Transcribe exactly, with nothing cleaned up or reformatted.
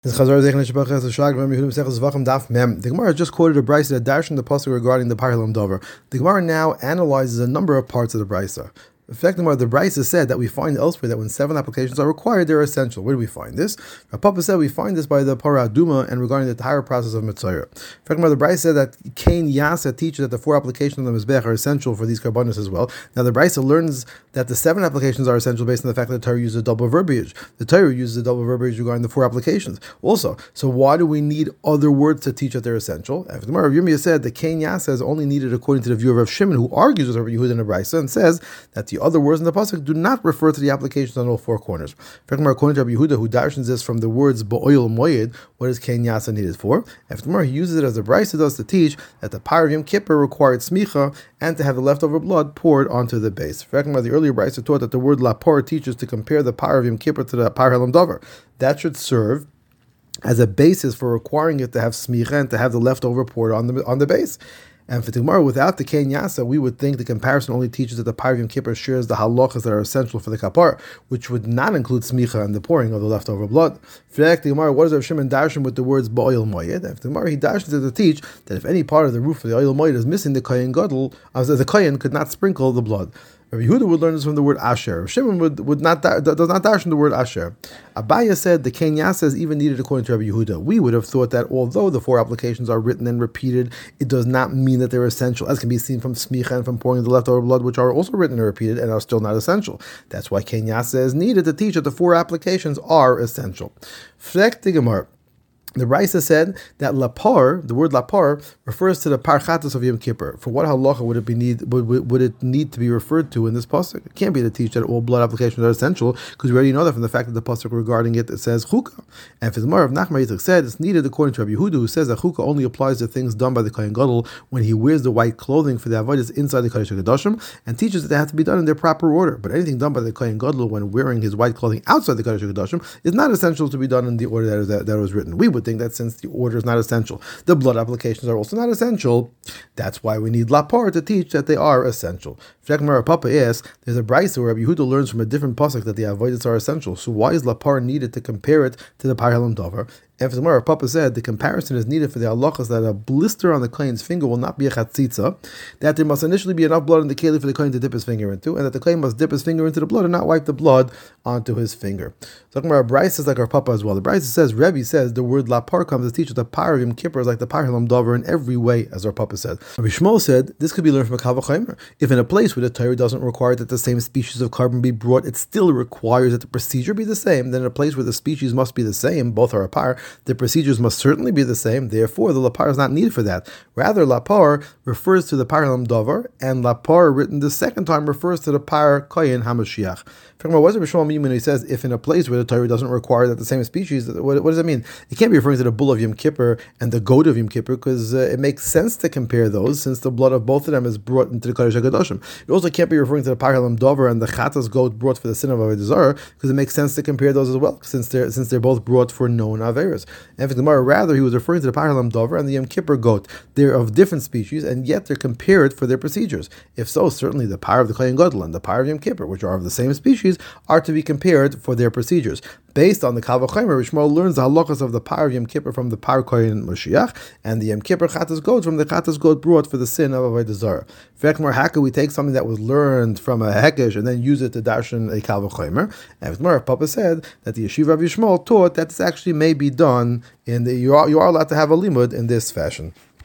The Gemara just quoted a brisa that darshan the pasuk regarding the parhalam dover. The Gemara now analyzes a number of parts of the brisa. Effectively, the brisa said that we find elsewhere that when seven applications are required, they're essential. Where do we find this? Rav Papa said we find this by the Parah Aduma and regarding the entire process of Mitzayah. Effectively, the brisa said that Kain Yasa teaches that the four applications of the Mizbech are essential for these karbanos as well. Now, the brisa learns that the seven applications are essential based on the fact that the Torah uses a double verbiage. The Torah uses a double verbiage regarding the four applications. Also, so why do we need other words to teach that they're essential? After the Rav Yirmiyah said that Kain Yasa is only needed according to the view of Rav Shimon, who argues with Rav Yehuda in the brisa and says that the other words in the pasuk do not refer to the applications on all four corners. According to Rabbi Yehuda, who darshans this from the words ba'oil moyed, what is Kain Yasa needed for? After more, he uses it as the brisa does to teach that the Par of Yom Kippur required smicha and to have the leftover blood poured onto the base. The earlier brisa taught that the word lapor teaches to compare the Par of Yom Kippur to the Par Halam Dover. That should serve as a basis for requiring it to have smicha and to have the leftover poured on the on the base. And for tomorrow, without the Kain Yasa, we would think the comparison only teaches that the Par of Yom Kippur shares the halachas that are essential for the kapar, which would not include smicha and the pouring of the leftover blood. For the Gemara, what does Rav Shimon darshan with the words ba'oil moyed? After the Gemara, he darshans it to teach that if any part of the roof of the oil moyed is missing, the kohen gadol, as the kohen could not sprinkle the blood. Rabbi Yehuda would learn this from the word asher. Shimon would, would not does not dash in the word asher. Abaya said the Kain Yasa is even needed according to Rabbi Yehuda. We would have thought that although the four applications are written and repeated, it does not mean that they're essential, as can be seen from smicha and from pouring the leftover blood, which are also written and repeated and are still not essential. That's why Kain Yasa is needed to teach that the four applications are essential. Frek the Gemara. The Raisa said that lapar, the word lapar, refers to the parchatos of Yom Kippur. For what halacha would it be need would, would it need to be referred to in this pasuk? It can't be to teach that all blood applications are essential, because we already know that from the fact that the pasuk regarding it, it says chukah. And for the Gemara of Nachman Yitzchak said it's needed according to Rabbi Yehuda, who says that chukah only applies to things done by the kohen gadol when he wears the white clothing for the avodas inside the kodesh HaKadoshim, and teaches that they have to be done in their proper order. But anything done by the kohen gadol when wearing his white clothing outside the kodesh HaKadoshim is not essential to be done in the order that, is, that, that was written. We would think that since the order is not essential, the blood applications are also not essential. That's why we need lapar to teach that they are essential. Shekmar Papa asks, there's a brisa where Rabbi Yehuda learns from a different pasuk that the avodas are essential. So why is lapar needed to compare it to the Par Halam Dover? And for tomorrow, Papa said the comparison is needed for the halachas that a blister on the kohen's finger will not be a chatzitza, that there must initially be enough blood in the keli for the kohen to dip his finger into, and that the kohen must dip his finger into the blood and not wipe the blood onto his finger. So Gemara Bryce is like our Papa as well. The Bryce says, Rebbe says the word lapar comes to teach that the Par of Yom Kippur is like the Par Halam Dover in every way, as our Papa said. Rabbi Shmuel said this could be learned from a Kal V'chomer. If in a place where the Torah doesn't require that the same species of carbon be brought, it still requires that the procedure be the same. Then in a place where the species must be the same, both are a par, the procedures must certainly be the same. Therefore, the lapar is not needed for that. Rather, lapar refers to the Par Halam Dover, and lapar written the second time refers to the Par Kohen HaMashiach. What does Rabbi mean when he says if in a place where the Torah doesn't require that the same species? What, what does that mean? It can't be referring to the bull of Yom Kippur and the goat of Yom Kippur, because uh, it makes sense to compare those since the blood of both of them is brought into the Kodesh HaKadoshim. It also can't be referring to the Par Halam Dover and the Chatas goat brought for the sin of Avodah Zarah, because it makes sense to compare those as well, since they're since they're both brought for known Averas. And for the Gemara, rather, he was referring to the Par Halam Dover and the Yom Kippur goat. They're of different species, and yet they're compared for their procedures. If so, certainly the Par of the Kohen Gadol and the Par of Yom Kippur, which are of the same species, are to be compared for their procedures. Based on the Kal V'chomer, Shmuel learns the halachas of the Par of Yom Kippur from the Par Kohen Mashiach, and the Yom Kippur Chatas goat from the Chatas goat brought for the sin of Avodah Zarah. V'ekmar Haka, we take something that was learned from a Hekesh and then use it to darshan a Kal V'chomer. And V'ekmar Papa said that the Yeshiva of Yishmael taught that this actually may be done in the you are you are allowed to have a limud in this fashion.